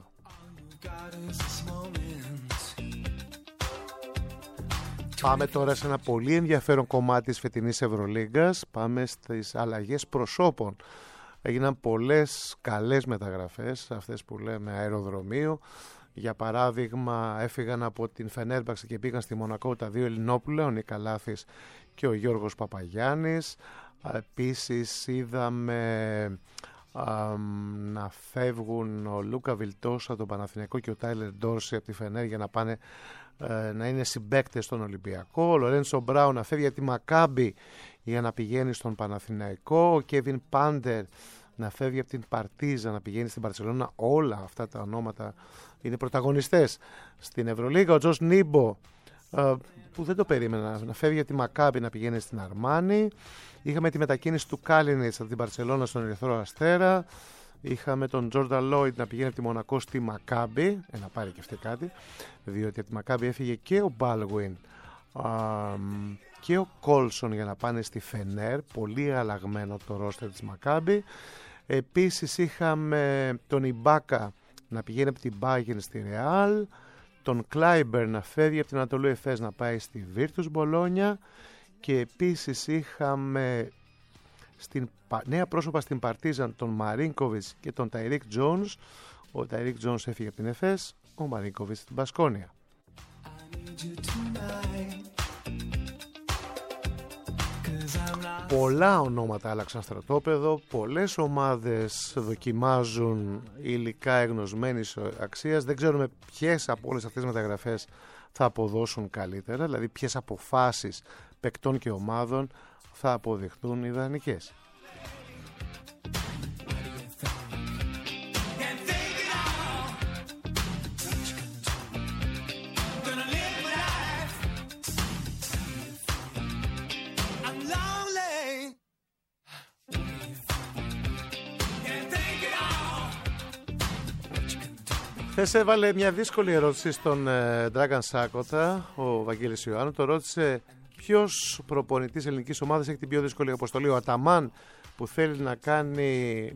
Πάμε τώρα σε ένα πολύ ενδιαφέρον κομμάτι της φετινής Ευρωλίγκας. Πάμε στις αλλαγές προσώπων. Έγιναν πολλές καλές μεταγραφές, αυτές που λέμε αεροδρομίου. Για παράδειγμα, έφυγαν από την Φενέρμπαξ και πήγαν στη Μονακό τα δύο Ελληνόπουλα, ο Νικαλάθης και ο Γιώργος Παπαγιάννης. Επίσης είδαμε να φεύγουν ο Λούκα Βιλτόσα από τον Παναθηναϊκό και ο Τάιλερ Ντόρση από τη Φενέρ για να πάνε να είναι συμπαίκτες στον Ολυμπιακό. Ο Λορέντσο Μπράουν να φεύγει από τη Μακάμπι για να πηγαίνει στον Παναθηναϊκό. Ο Κέβιν Πάντερ να φεύγει από την Παρτίζα να πηγαίνει στην Μπαρσελόνα. Όλα αυτά τα ονόματα είναι πρωταγωνιστές στην Ευρωλίγα. Ο Τζος Νίμπο, που δεν το περίμενα, να φεύγει από τη Μακάμπι να πηγαίνει στην Αρμάνι. Είχαμε τη μετακίνηση του Κάλινιτς από την Μπαρσελόνα στον Ερυθρό Αστέρα. Είχαμε τον Τζόρνταν Λόιντ να πηγαίνει από τη Μονακό στη Μακάμπι, να πάρει και αυτή κάτι, διότι από τη Μακάμπι έφυγε και ο Μπάλγουιν και ο Κόλσον για να πάνε στη Φενέρ. Πολύ αλλαγμένο το ρόστερ της Μακάμπι. Επίσης είχαμε τον Ιμπάκα να πηγαίνει από την Μπάγεν στη Ρεάλ, τον Κλάιμπερ να φεύγει από την Ανατολού Εφές να πάει στη Βίρτους Μπολόνια, και επίσης είχαμε νέα πρόσωπα στην Παρτίζαν, τον Μαρίνκοβιτς και τον Ταϊρίκ Τζόνς. Ο Ταϊρίκ Τζόνς έφυγε από την Εφές, ο Μαρίνκοβιτς στην Μπασκόνια. Πολλά ονόματα άλλαξαν στρατόπεδο, πολλές ομάδες δοκιμάζουν υλικά εγνωσμένης αξίας. Δεν ξέρουμε ποιες από όλες αυτές τις μεταγραφές θα αποδώσουν καλύτερα, δηλαδή ποιες αποφάσεις παικτών και ομάδων θα αποδειχτούν ιδανικές. Χθες έβαλε μια δύσκολη ερώτηση στον Dragan Σάκοτα, ο Βαγγέλης Ιωάννου. Το ρώτησε ποιος προπονητής ελληνικής ομάδας έχει την πιο δύσκολη αποστολή. Ο Αταμάν που θέλει να κάνει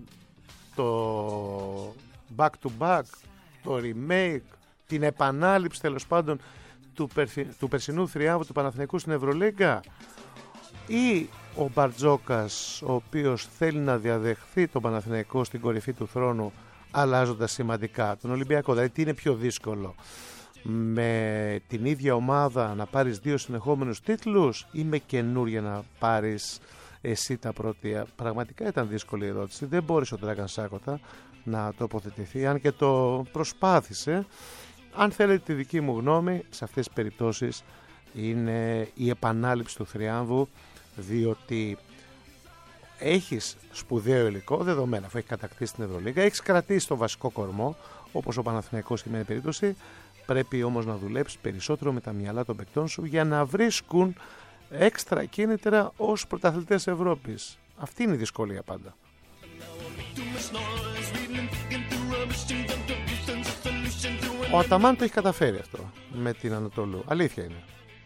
το back-to-back, το remake, την επανάληψη τέλος πάντων του περσινού θριάμβου του Παναθηναϊκού στην Ευρωλίγκα, ή ο Μπαρτζόκας, ο οποίος θέλει να διαδεχθεί τον Παναθηναϊκό στην κορυφή του θρόνου αλλάζοντας σημαντικά τον Ολυμπιακό. Δηλαδή τι είναι πιο δύσκολο, με την ίδια ομάδα να πάρεις δύο συνεχόμενους τίτλους ή με καινούρια να πάρεις εσύ τα πρώτα? Πραγματικά ήταν δύσκολη ερώτηση, δεν μπόρεσε ο Dragan Σάκοτα να τοποθετηθεί, αν και το προσπάθησε. Αν θέλετε τη δική μου γνώμη, σε αυτές τις περιπτώσεις είναι η επανάληψη του θριάμβου, διότι έχεις σπουδαίο υλικό, δεδομένα αφού έχει κατακτήσει την Ευρωλίγα, έχεις κρατήσει το βασικό κορμό, όπως ο Παναθηναϊκός σημαίνει περίπτωση. Πρέπει όμως να δουλέψεις περισσότερο με τα μυαλά των παικτών σου για να βρίσκουν έξτρα κίνητρα ως πρωταθλητές Ευρώπης. Αυτή είναι η δυσκολία πάντα. Ο Αταμάν το έχει καταφέρει αυτό με την Ανατολού, αλήθεια είναι.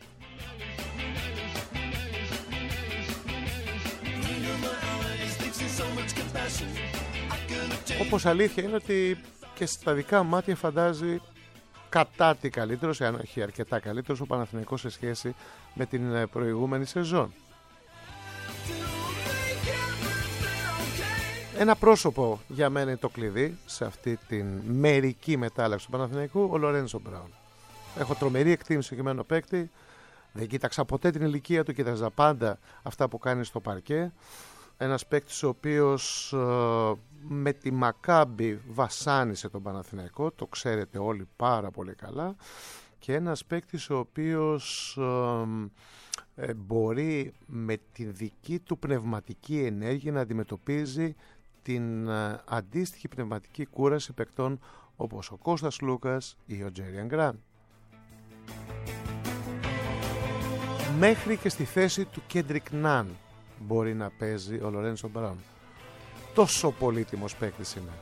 Όπως αλήθεια είναι ότι και στα δικά μάτια φαντάζει κατά τι καλύτερος, αν όχι αρκετά καλύτερος, ο Παναθηναϊκός σε σχέση με την προηγούμενη σεζόν. Ένα πρόσωπο για μένα είναι το κλειδί σε αυτή την μερική μετάλλαξη του Παναθηναϊκού, ο Λορέντσο Μπράουν. Έχω τρομερή εκτίμηση στο κειμένο παίκτη, δεν κοίταξα ποτέ την ηλικία του, κοίταξα πάντα αυτά που κάνει στο παρκέ. Ένας παίκτης ο οποίος με τη Μακάμπι βασάνισε τον Παναθηναϊκό, το ξέρετε όλοι πάρα πολύ καλά, και ένας παίκτης ο οποίος μπορεί με τη δική του πνευματική ενέργεια να αντιμετωπίζει την αντίστοιχη πνευματική κούραση παικτών όπως ο Κώστας Λούκας ή ο Τζέριαν Γκραντ. Μέχρι και στη θέση του Κέντρικ Ναν μπορεί να παίζει ο Λορέντσο Μπράουν. Τόσο πολύτιμος παίκτης είναι.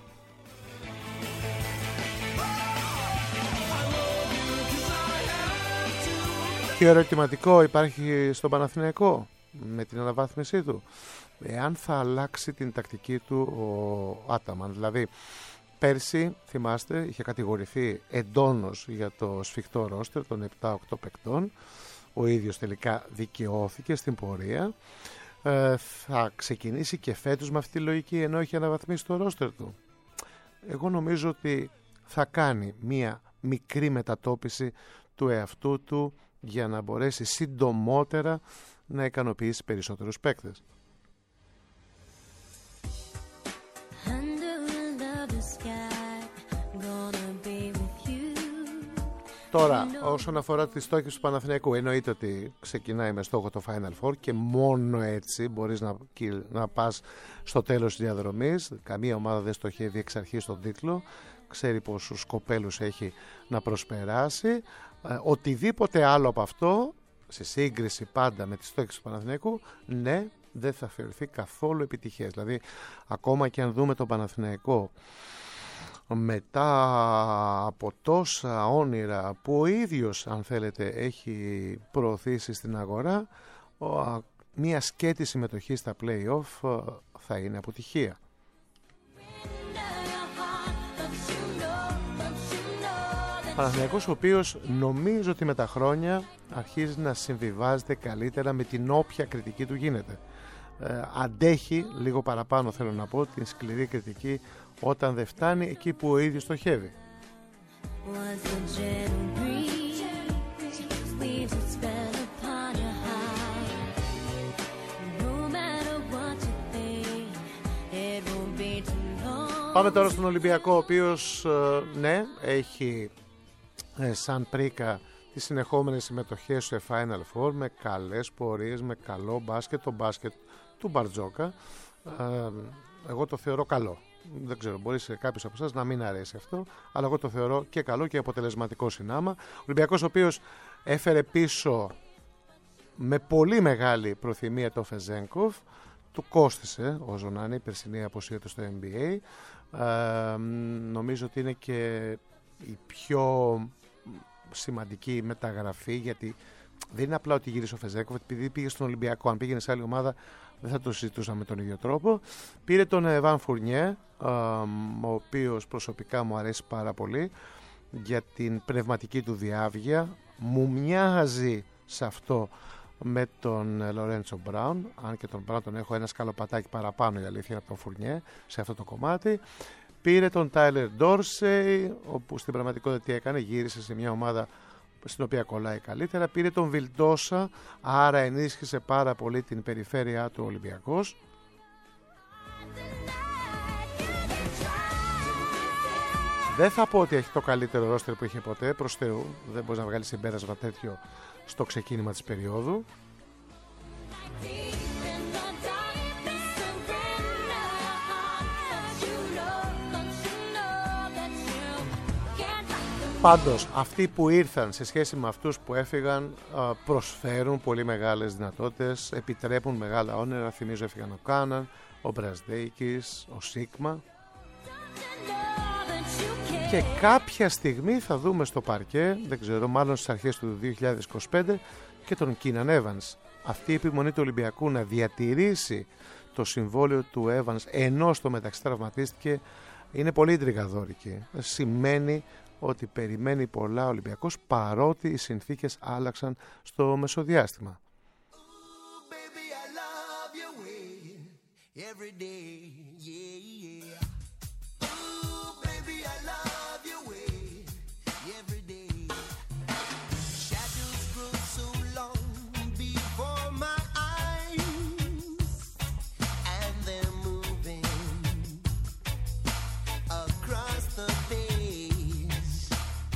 Και ερωτηματικό υπάρχει στον Παναθηναϊκό με την αναβάθμισή του, εάν θα αλλάξει την τακτική του ο Άταμαν. Δηλαδή πέρσι, θυμάστε, είχε κατηγορηθεί εντόνως για το σφιχτό ρόστερ των 7-8 παικτών. Ο ίδιος τελικά δικαιώθηκε στην πορεία. Θα ξεκινήσει και φέτος με αυτή τη λογική, ενώ έχει αναβαθμίσει το ρόστερ του. Εγώ νομίζω ότι θα κάνει μία μικρή μετατόπιση του εαυτού του για να μπορέσει συντομότερα να ικανοποιήσει περισσότερους παίκτες. Τώρα, όσον αφορά τις στόχες του Παναθηναϊκού, εννοείται ότι ξεκινάει με στόχο το Final Four και μόνο έτσι μπορείς να πας στο τέλος της διαδρομής. Καμία ομάδα δεν στοχεύει εξ αρχής στον τίτλο, ξέρει πόσους κοπέλους έχει να προσπεράσει. Οτιδήποτε άλλο από αυτό, σε σύγκριση πάντα με τις στόχες του Παναθηναϊκού, ναι, δεν θα θεωρηθεί καθόλου επιτυχές. Δηλαδή, ακόμα και αν δούμε τον Παναθηναϊκό μετά από τόσα όνειρα που ο ίδιος, αν θέλετε, έχει προωθήσει στην αγορά, μια σκέτη συμμετοχή στα play-off θα είναι αποτυχία. Παναθηναϊκός ο οποίος νομίζω ότι με τα χρόνια αρχίζει να συμβιβάζεται καλύτερα με την όποια κριτική του γίνεται. Αντέχει λίγο παραπάνω, θέλω να πω, την σκληρή κριτική όταν δεν φτάνει εκεί που ο ίδιος στοχεύει. Πάμε τώρα στον Ολυμπιακό, ο οποίος ναι, έχει σαν πρίκα τις συνεχόμενες συμμετοχές σε Final Four με καλές πορείες, με καλό μπάσκετ, το μπάσκετ του Μπαρτζόκα. Εγώ το θεωρώ καλό. Δεν ξέρω, μπορεί σε κάποιους από εσάς να μην αρέσει αυτό, αλλά εγώ το θεωρώ και καλό και αποτελεσματικό συνάμα. Ο Ολυμπιακός ο οποίος έφερε πίσω με πολύ μεγάλη προθυμία το Φεζένκοφ, του κόστισε όσο να είναι η περσινή αποσία του στο NBA. Νομίζω ότι είναι και η πιο σημαντική μεταγραφή, γιατί δεν είναι απλά ότι γύρισε ο Φεζένκοφ, επειδή πήγε στον Ολυμπιακό. Αν πήγαινε σε άλλη ομάδα δεν θα το συζητούσαμε με τον ίδιο τρόπο. Πήρε τον Εβάν Φουρνιέ, ο οποίος προσωπικά μου αρέσει πάρα πολύ για την πνευματική του διάβγεια. Μου μοιάζει σε αυτό με τον Λορέντσο Μπράουν, αν και τον Μπράουν τον έχω ένα σκαλοπατάκι παραπάνω, η αλήθεια, από τον Φουρνιέ σε αυτό το κομμάτι. Πήρε τον Τάιλερ Ντόρσεϊ, όπου στην πραγματικότητα τι έκανε, γύρισε σε μια ομάδα στην οποία κολλάει καλύτερα. Πήρε τον Βιλντόσα, άρα ενίσχυσε πάρα πολύ την περιφέρειά του Ολυμπιακός. Δεν θα πω ότι έχει το καλύτερο ρόστερ που είχε ποτέ, προς Θεού, δεν μπορείς να βγάλεις συμπέρασμα τέτοιο στο ξεκίνημα της περίοδου. Πάντως, αυτοί που ήρθαν σε σχέση με αυτούς που έφυγαν προσφέρουν πολύ μεγάλες δυνατότητες, επιτρέπουν μεγάλα όνειρα. Θυμίζω έφυγαν ο Κάναν, ο Μπρασδέικης, ο Σίγμα. Και κάποια στιγμή θα δούμε στο παρκέ, δεν ξέρω, μάλλον στις αρχές του 2025, και τον Κίναν Έβανς. Αυτή η επιμονή του Ολυμπιακού να διατηρήσει το συμβόλαιο του Έβανς, ενώ στο μεταξύ τραυματίστηκε, είναι πολύ εντριγαδόρικη. Σημαίνει ότι περιμένει πολλά ο Ολυμπιακός, παρότι οι συνθήκες άλλαξαν στο μεσοδιάστημα.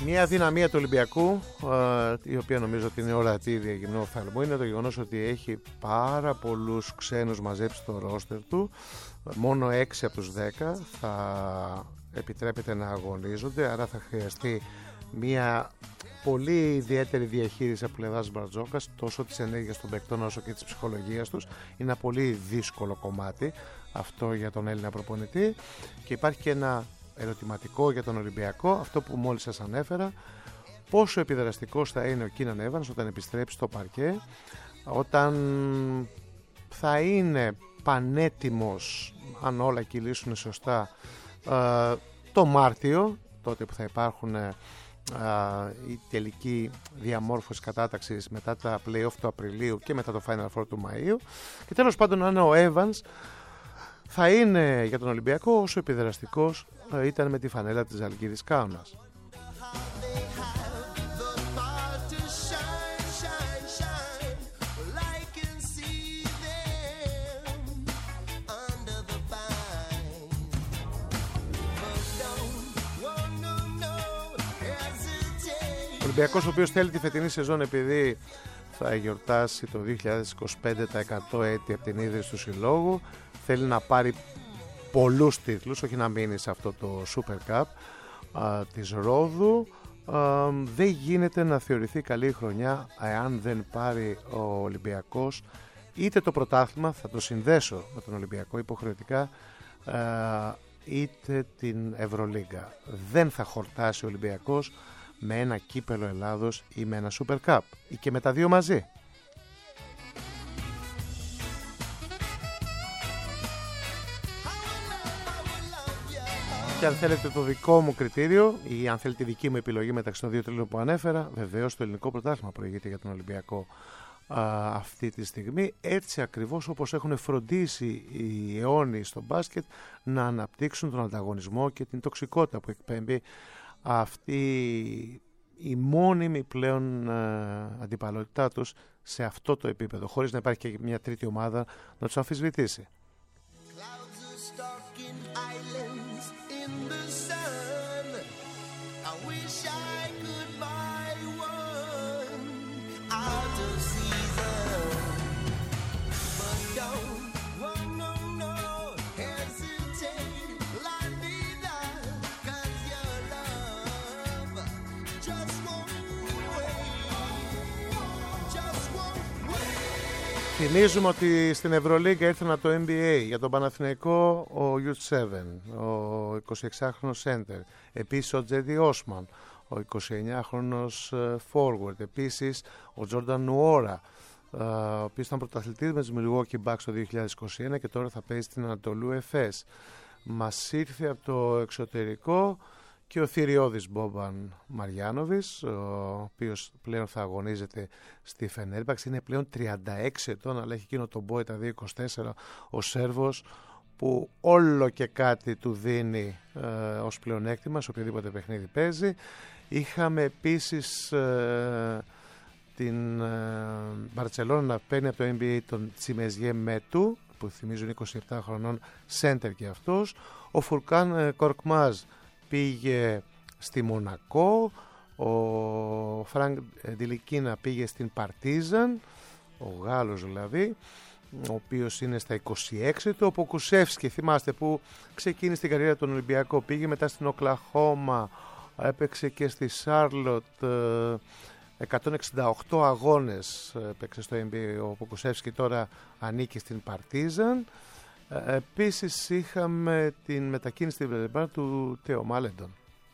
Μια αδυναμία του Ολυμπιακού, η οποία νομίζω ότι είναι ορατή διαγυμνού οφθαλμού, είναι το γεγονός ότι έχει πάρα πολλούς ξένους μαζέψει στο ρόστερ του. Μόνο 6 από τους 10 θα επιτρέπεται να αγωνίζονται, άρα θα χρειαστεί μια πολύ ιδιαίτερη διαχείριση από πλευράς Μπαρτζόκας, τόσο της ενέργειας των παικτών όσο και της ψυχολογίας τους. Είναι ένα πολύ δύσκολο κομμάτι αυτό για τον Έλληνα προπονητή, και υπάρχει και ένα ερωτηματικό για τον Ολυμπιακό, αυτό που μόλις σας ανέφερα: πόσο επιδραστικός θα είναι ο Κίναν Έβανς όταν επιστρέψει στο παρκέ, όταν θα είναι πανέτοιμος, αν όλα κυλήσουν σωστά, το Μάρτιο, τότε που θα υπάρχουν η τελική διαμόρφωση κατάταξης μετά τα play-off του Απριλίου και μετά το Final Four του Μαΐου. Και τέλος πάντων, αν ο Έβανς θα είναι για τον Ολυμπιακό όσο επιδραστικός ήταν με τη φανέλα της Ζαλγκίρις Κάουνας. Ο Ολυμπιακός, ο οποίος θέλει τη φετινή σεζόν, επειδή θα γιορτάσει το 2025 τα 100 έτη από την ίδρυση του συλλόγου, θέλει να πάρει πολλούς τίτλους, όχι να μείνει σε αυτό το Super Cup της Ρόδου. Δεν γίνεται να θεωρηθεί καλή χρονιά εάν δεν πάρει ο Ολυμπιακός είτε το πρωτάθλημα, θα το συνδέσω με τον Ολυμπιακό υποχρεωτικά, είτε την Ευρωλίγκα. Δεν θα χορτάσει ο Ολυμπιακός με ένα κύπελο Ελλάδος ή με ένα Super Cup, ή και με τα δύο μαζί. Και αν θέλετε το δικό μου κριτήριο, ή αν θέλετε τη δική μου επιλογή μεταξύ των δύο τίτλων που ανέφερα, βεβαίως το ελληνικό πρωτάθλημα προηγείται για τον Ολυμπιακό αυτή τη στιγμή, έτσι ακριβώς όπως έχουν φροντίσει οι αιώνιοι στο μπάσκετ να αναπτύξουν τον ανταγωνισμό και την τοξικότητα που εκπέμπει αυτή η μόνιμη πλέον αντιπαλότητά τους σε αυτό το επίπεδο, χωρίς να υπάρχει και μια τρίτη ομάδα να τους αμφισβητήσει. Θυμίζουμε ότι στην Ευρωλίγκα ήρθε το NBA για τον Παναθηναϊκό ο U7, ο 26χρονος center, επίσης ο Τζέντι Όσμαν, ο 29χρονος forward, επίσης ο Τζόρνταν Νουόρα, ο οποίος ήταν πρωταθλητής με τους Milwaukee Bucks το 2021 και τώρα θα παίζει στην Ανατολού Εφές. Μας ήρθε από το εξωτερικό και ο θηριώδης Μπόμπαν Μαριάνοβης, ο οποίος πλέον θα αγωνίζεται στη Φενέρμπαξ. Είναι πλέον 36 ετών, αλλά έχει εκείνο τον Μπόι τα 2-24, ο Σέρβος, που όλο και κάτι του δίνει ως πλεονέκτημα σε οποιοδήποτε παιχνίδι παίζει. Είχαμε επίσης την Μπαρτσελόνα να παίρνει από το NBA τον Τσιμεζιέ Μέτου, που θυμίζουν 27 χρονών, center και αυτός. Ο Φουρκάν Κορκμάζ πήγε στη Μονακό, ο Φρανκ Ντιλικίνα πήγε στην Παρτίζαν, ο Γάλλος δηλαδή, ο οποίος είναι στα 26 του. Ο Ποκουσεύσκι, θυμάστε, που ξεκίνησε την καριέρα των Ολυμπιακό, πήγε μετά στην Οκλαχώμα, έπαιξε και στη Σάρλοτ, 168 αγώνες έπαιξε στο NBA ο Ποκουσεύσκι, τώρα ανήκει στην Παρτίζαν. Επίσης είχαμε την μετακίνηση στην Βρετανία του Τέο Μάλεντον.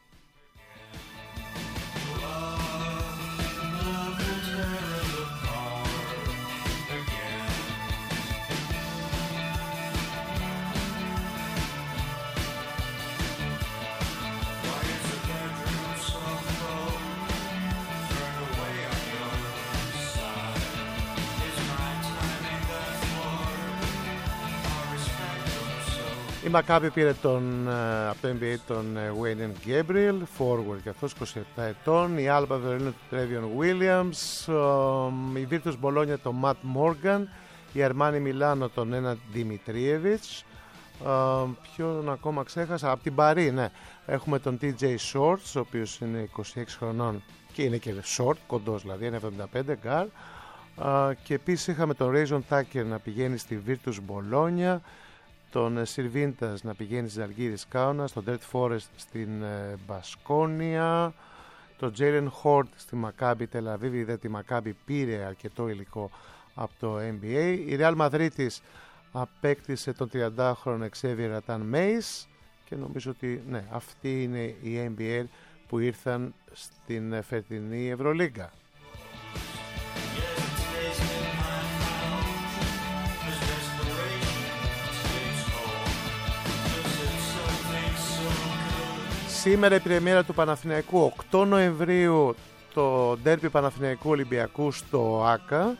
Η Μακάμπι πήρε από το NBA τον Wayne Gabriel, forward και αυτός 27 ετών. Η Άλμπα Βερολίνου του Τρέβιον Williams, η Virtus Bologna τον Matt Morgan, η Αρμάνι Μιλάνο τον Νέναντ Δημητρίεβιτς, Ποιον ακόμα ξέχασα? Από την Παρί, ναι. Έχουμε τον TJ Shorts, ο οποίος είναι 26 χρονών και είναι και short, κοντός δηλαδή, είναι 75 γκάρ. Και επίσης είχαμε τον Rayson Tucker να πηγαίνει στη Virtus Bologna, τον Sirvintas να πηγαίνει στη Ζαλγκίρις Κάουνας, τον Dirt Forest στην Μπασκόνια, τον Jalen Hort στη Maccabi Tel Aviv. Είδε τη Maccabi πήρε αρκετό υλικό από το NBA. Η Real Madrid απέκτησε τον 30χρονο Xavier Ratan Mays και νομίζω ότι ναι, αυτοί είναι οι NBA που ήρθαν στην φετινή Ευρωλίγκα. Σήμερα η πρεμιέρα του Παναθηναϊκού, 8 Νοεμβρίου το ντέρμπι Παναθηναϊκού Ολυμπιακού στο ΆΚΑ.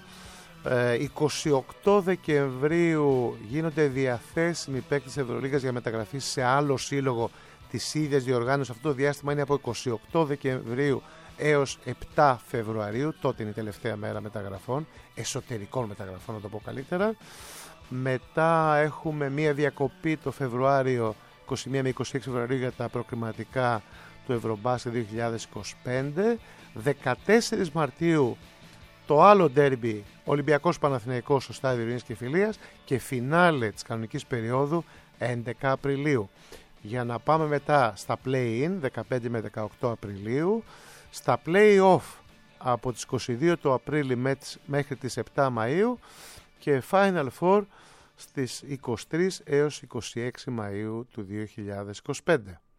28 Δεκεμβρίου γίνονται διαθέσιμοι παίκτες Ευρωλίγας για μεταγραφή σε άλλο σύλλογο της ίδιας διοργάνωσης. Αυτό το διάστημα είναι από 28 Δεκεμβρίου έως 7 Φεβρουαρίου. Τότε είναι η τελευταία μέρα μεταγραφών, εσωτερικών μεταγραφών να το πω καλύτερα. Μετά έχουμε μία διακοπή το Φεβρουάριο, 21 με 26 Φεβρουαρίου, για τα προκριματικά του Ευρωμπάσκετ 2025. 14 Μαρτίου το άλλο ντέρμπι Ολυμπιακός Παναθηναϊκός στο στάδιο Ειρήνης και Φιλίας και φινάλε της κανονικής περίοδου 11 Απριλίου. Για να πάμε μετά στα play-in 15 με 18 Απριλίου, στα play-off από τις 22 του Απρίλη μέχρι τις 7 Μαΐου και Final Four στις 23 έως 26 Μαΐου του 2025.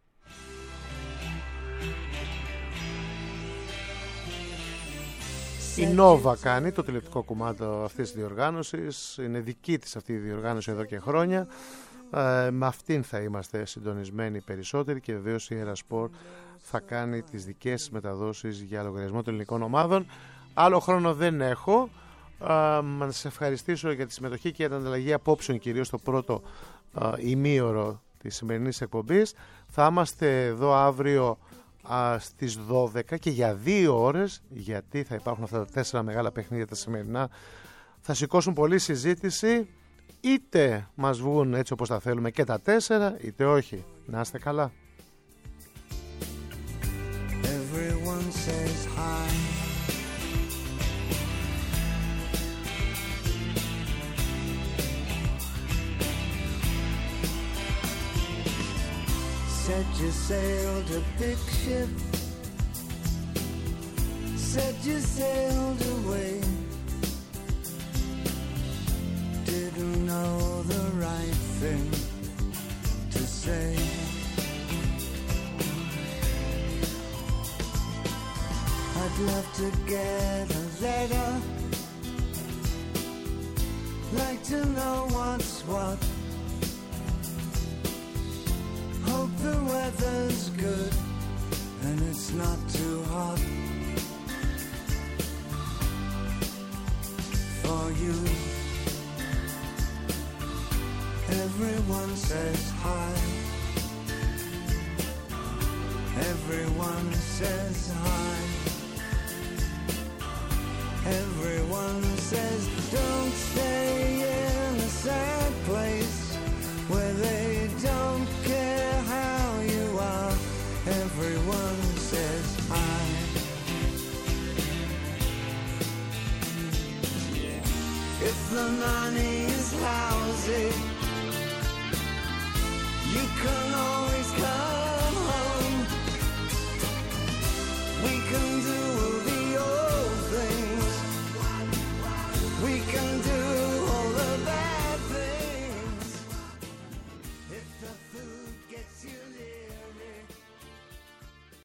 Η Nova κάνει το τηλεοπτικό κομμάτι αυτής της διοργάνωσης. Είναι δική της αυτή η διοργάνωση εδώ και χρόνια. Με αυτήν θα είμαστε συντονισμένοι περισσότεροι και βεβαίως η Erasport θα κάνει τις δικές μεταδόσεις για λογαριασμό των ελληνικών ομάδων. Άλλο χρόνο δεν έχω. Να σας ευχαριστήσω για τη συμμετοχή και για την ανταλλαγή απόψεων, κυρίως στο πρώτο ημίωρο της σημερινής εκπομπής. Θα είμαστε εδώ αύριο στις 12 και για 2 ώρες, γιατί θα υπάρχουν αυτά τα 4 μεγάλα παιχνίδια τα σημερινά. Θα σηκώσουν πολλή συζήτηση, είτε μας βγουν έτσι όπως τα θέλουμε και τα 4, είτε όχι. Να είστε καλά. Everyone says hi. Said you sailed a big ship, said you sailed away, didn't know the right thing to say. I'd love to get a letter, like to know what's what. Hope the weather's good and it's not too hot for you. Everyone says hi. Everyone says hi. Everyone says don't stay in a sad place where they don't care how you are. Everyone says hi. If the money is lousy, you can always come home. We can do the old things. We can